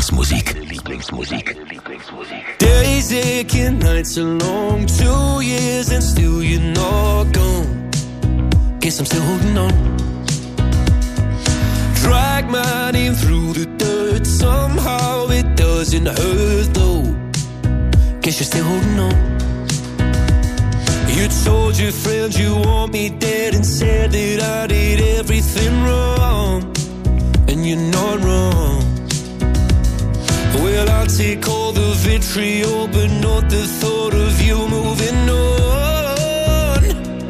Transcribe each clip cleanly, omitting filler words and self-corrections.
Lieblingsmusik. Days aching, nights are long, 2 years and still you're not gone. Guess I'm still holding on. Drag my name through the dirt, somehow it doesn't hurt though. Guess you're still holding on. You told your friends you want me dead and said that I did everything wrong. And you're not wrong. Well, I'll take all the vitriol, but not the thought of you moving on.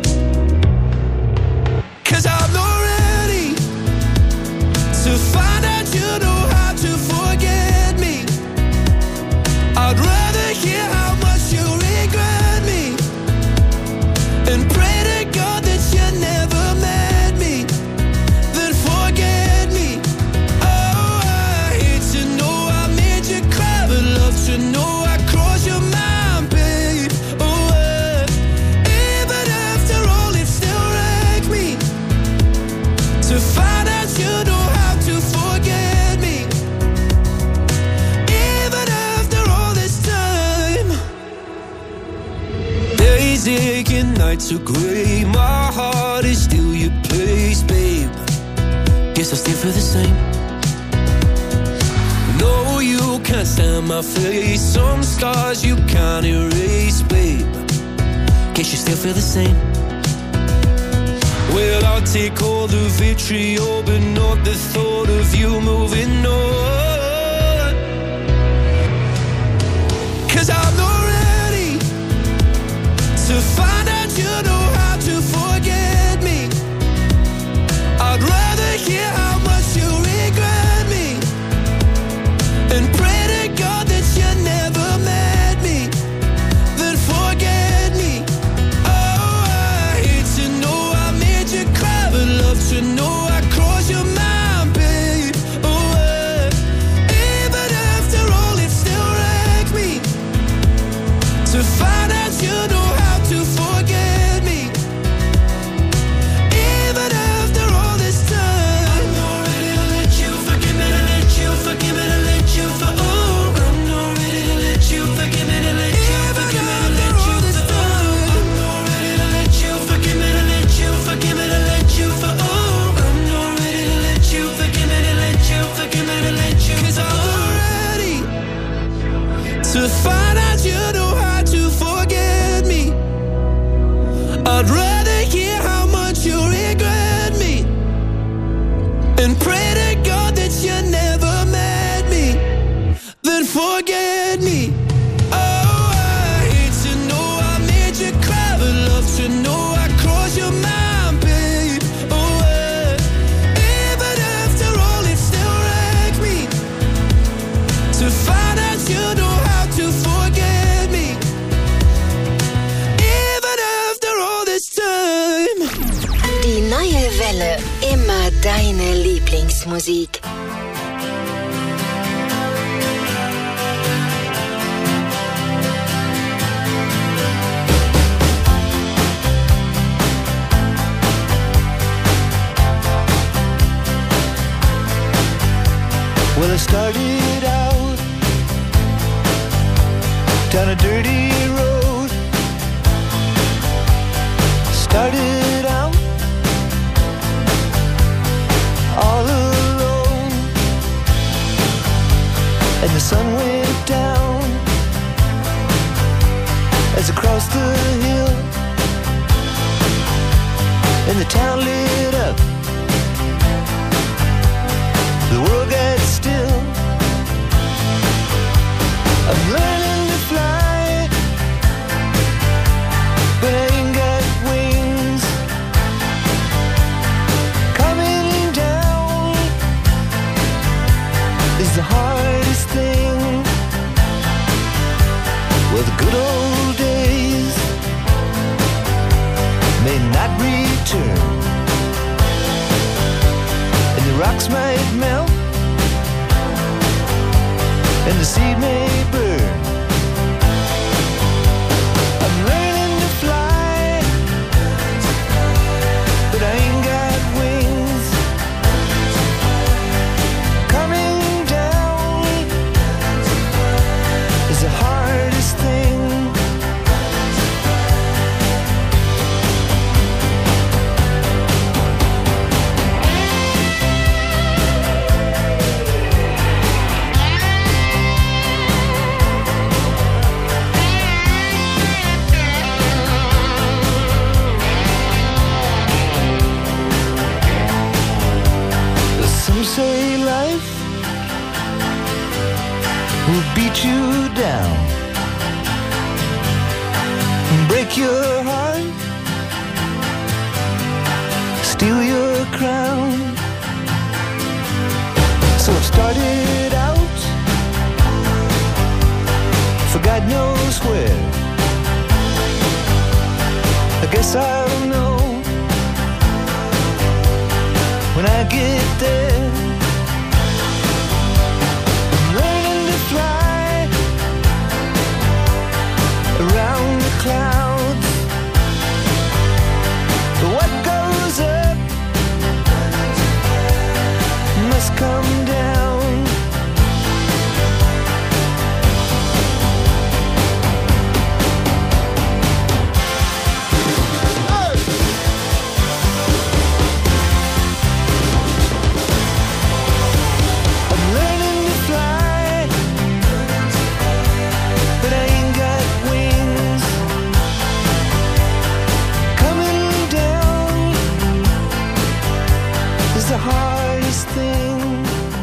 'Cause I'm not ready to find out you know how to forget me. I'd rather hear how much you regret me and pray to God that you never met me, then forget me. Oh, I hate to know I made you cry, but love to know I crossed your mind, babe. Oh, even after all, it still wrecked me to find out you know how to forget me. Even after all this time, days aching, nights are gray. My heart is still your place, babe. Guess I still feel the same. No, you can't stand my face. Some scars you can't erase, babe. Guess you still feel the same. Well, I'll take all the vitriol, but not the thought of you moving on. 'Cause I'm not ready to find out you know how to forget me. I'd rather hear how much you regret me and pray to God that you never met me, then forget me. Oh, I hate to know I made you cry, but love to know I crossed your mind, babe. Oh, even after all, it still wrecked me to find out you know how to forget me. Even after all this time, I'm not ready to let you forgive me, to let you forgive me, to let you for. Oh, I'm not ready to let you forgive me, to let you forgive me, to let you for. I'm not ready to let you forgive me, to let you forgive me, to let you for. Oh, I'm not ready to let you forgive me, to let you forgive me, to let you. 'Cause I'm not ready to find out you know how to forget me. I'd rather hear how much you regret me and pray to God that you never met me, then forget me. Oh, I hate to know I made you cry, but love to know I crossed your mind, babe. Oh, even after all, it still wrecked me to find out you know how to forget me. Even after all this time. Die neue Welle, immer deine Lieblingsmusik. Well, I started out down a dirty road. Started out all alone, and the sun went down as I crossed the hill, and the town lit up. The world got still. I'm learning to fly, but I ain't got wings. Coming down is the hardest thing. Well, the good old days may not return, and the rocks might melt, and the seed may burn. I'm learning to fly, but I ain't got wings. Coming down Some say life will beat you down, break your heart, steal your crown. So it started out for God knows where. I guess I'll know when I get there. I'm learning to fly around the clouds. What goes up must come down. The hardest thing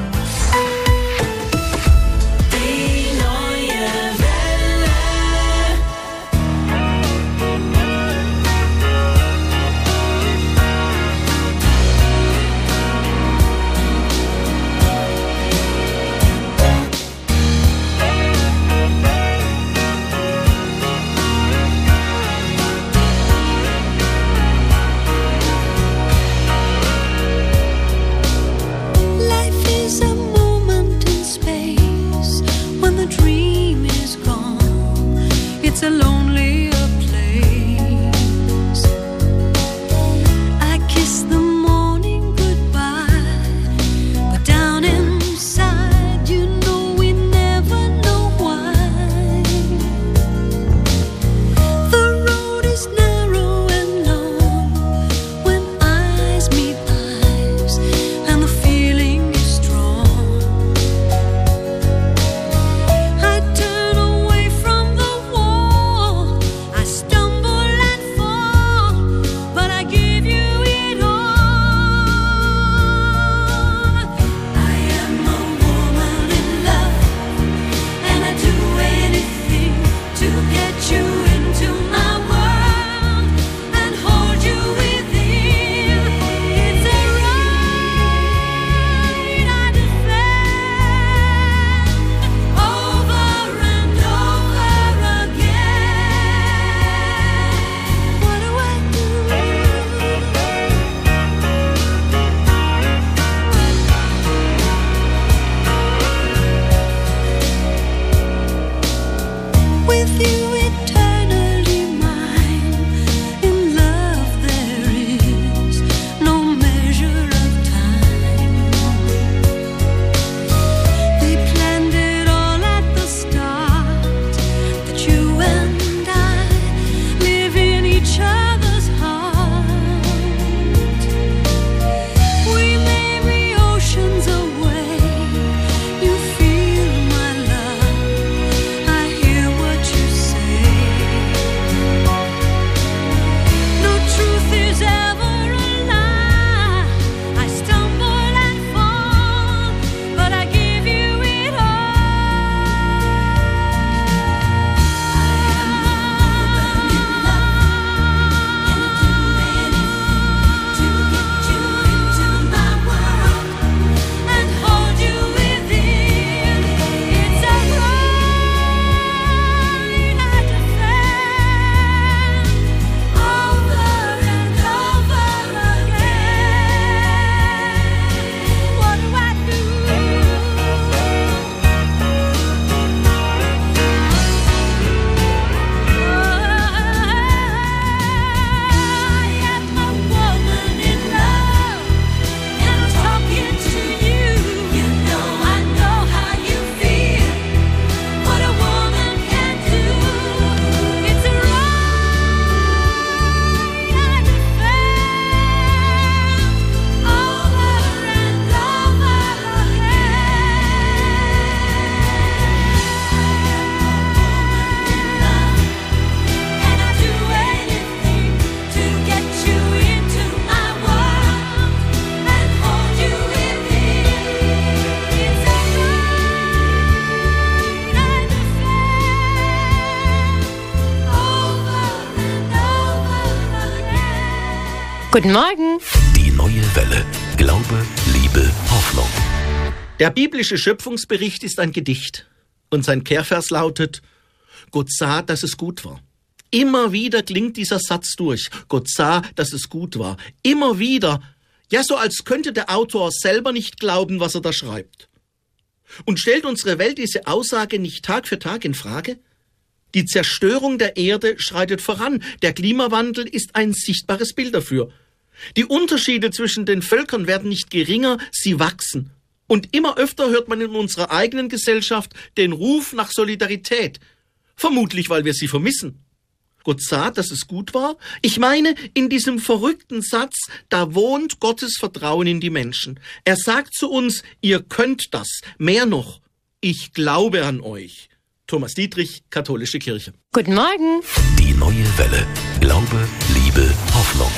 Guten Morgen. Die neue Welle. Glaube, Liebe, Hoffnung. Der biblische Schöpfungsbericht ist ein Gedicht. Und sein Kehrvers lautet: Gott sah, dass es gut war. Immer wieder klingt dieser Satz durch. Gott sah, dass es gut war. Immer wieder. Ja, so als könnte der Autor selber nicht glauben, was er da schreibt. Und stellt unsere Welt diese Aussage nicht Tag für Tag in Frage? Die Zerstörung der Erde schreitet voran. Der Klimawandel ist ein sichtbares Bild dafür. Die Unterschiede zwischen den Völkern werden nicht geringer, sie wachsen. Und immer öfter hört man in unserer eigenen Gesellschaft den Ruf nach Solidarität. Vermutlich, weil wir sie vermissen. Gott sah, dass es gut war. Ich meine, in diesem verrückten Satz, da wohnt Gottes Vertrauen in die Menschen. Er sagt zu uns, ihr könnt das. Mehr noch, ich glaube an euch. Thomas Dietrich, Katholische Kirche. Guten Morgen. Die neue Welle. Glaube, Liebe, Hoffnung.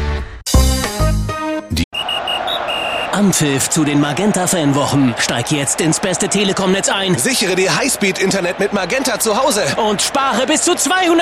Anpfiff zu den Magenta-Fanwochen. Steig jetzt ins beste Telekom-Netz ein Sichere dir Highspeed-Internet mit Magenta zu Hause. und spare bis zu 200